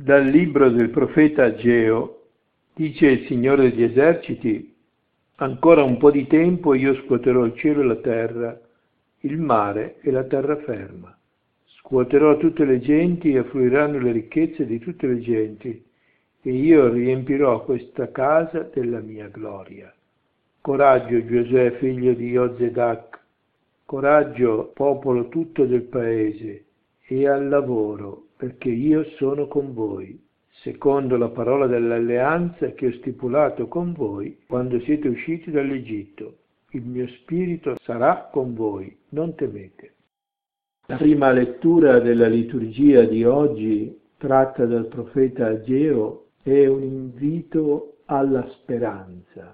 Dal libro del profeta Ageo dice il Signore degli eserciti: ancora un po' di tempo io scuoterò il cielo e la terra, il mare e la terraferma. Scuoterò tutte le genti e affluiranno le ricchezze di tutte le genti, e io riempirò questa casa della mia gloria. Coraggio, Giosuè, figlio di Jozedak, coraggio, popolo tutto del paese, e al lavoro, perché io sono con voi, secondo la parola dell'alleanza che ho stipulato con voi quando siete usciti dall'Egitto. Il mio spirito sarà con voi, non temete. La prima lettura della liturgia di oggi, tratta dal profeta Ageo, è un invito alla speranza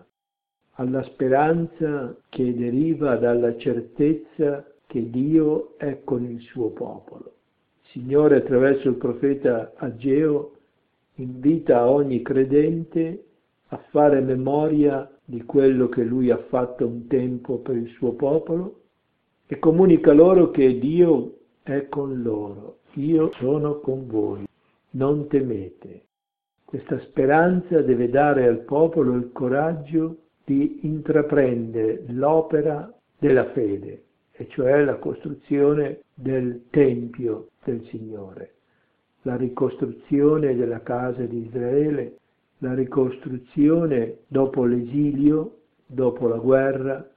che deriva dalla certezza che Dio è con il suo popolo. Il Signore, attraverso il profeta Ageo, invita ogni credente a fare memoria di quello che Lui ha fatto un tempo per il suo popolo e comunica loro che Dio è con loro. Io sono con voi, non temete. Questa speranza deve dare al popolo il coraggio di intraprendere l'opera della fede, e cioè la costruzione del Tempio del Signore, la ricostruzione della casa di Israele, la ricostruzione dopo l'esilio, dopo la guerra,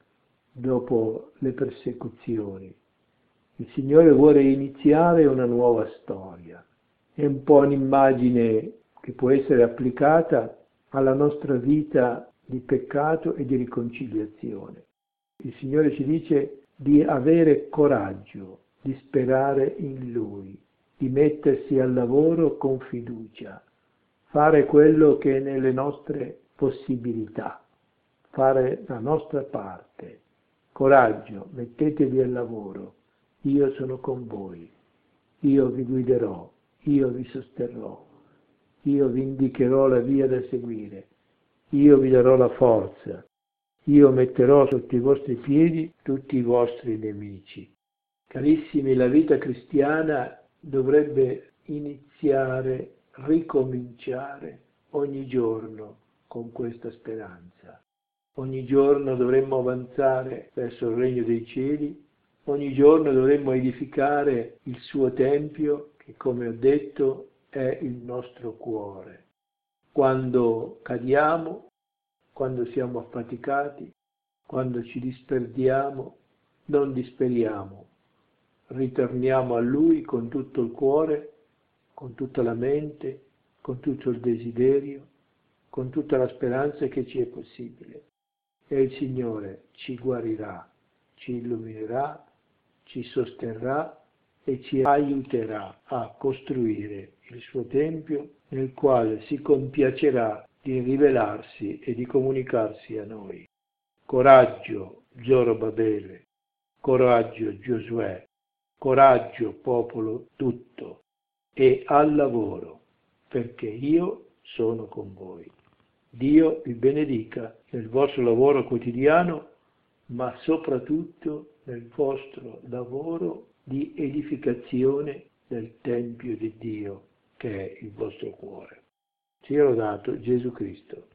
dopo le persecuzioni. Il Signore vuole iniziare una nuova storia. È un po' un'immagine che può essere applicata alla nostra vita di peccato e di riconciliazione. Il Signore ci dice di avere coraggio, di sperare in Lui, di mettersi al lavoro con fiducia, fare quello che è nelle nostre possibilità, fare la nostra parte. Coraggio, mettetevi al lavoro, io sono con voi, io vi guiderò, io vi sosterrò, io vi indicherò la via da seguire, io vi darò la forza, io metterò sotto i vostri piedi tutti i vostri nemici. Carissimi, la vita cristiana dovrebbe iniziare, ricominciare ogni giorno con questa speranza. Ogni giorno dovremmo avanzare verso il regno dei cieli, ogni giorno dovremmo edificare il suo Tempio, che come ho detto è il nostro cuore. Quando cadiamo, quando siamo affaticati, quando ci disperdiamo, non disperiamo. Ritorniamo a Lui con tutto il cuore, con tutta la mente, con tutto il desiderio, con tutta la speranza che ci è possibile. E il Signore ci guarirà, ci illuminerà, ci sosterrà e ci aiuterà a costruire il suo Tempio nel quale si compiacerà di rivelarsi e di comunicarsi a noi. Coraggio, Zorobabele, coraggio, Giosuè, coraggio, popolo tutto, e al lavoro, perché io sono con voi. Dio vi benedica nel vostro lavoro quotidiano, ma soprattutto nel vostro lavoro di edificazione del Tempio di Dio, che è il vostro cuore. Sia lodato Gesù Cristo.